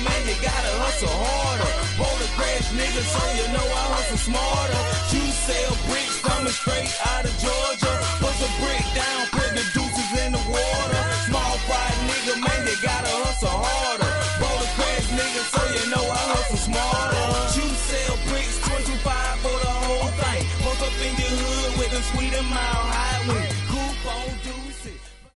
man, you gotta hustle harder. Boulder Crash nigga, so you know I hustle smarter. You sell bricks coming straight out of Georgia. Put the brick down.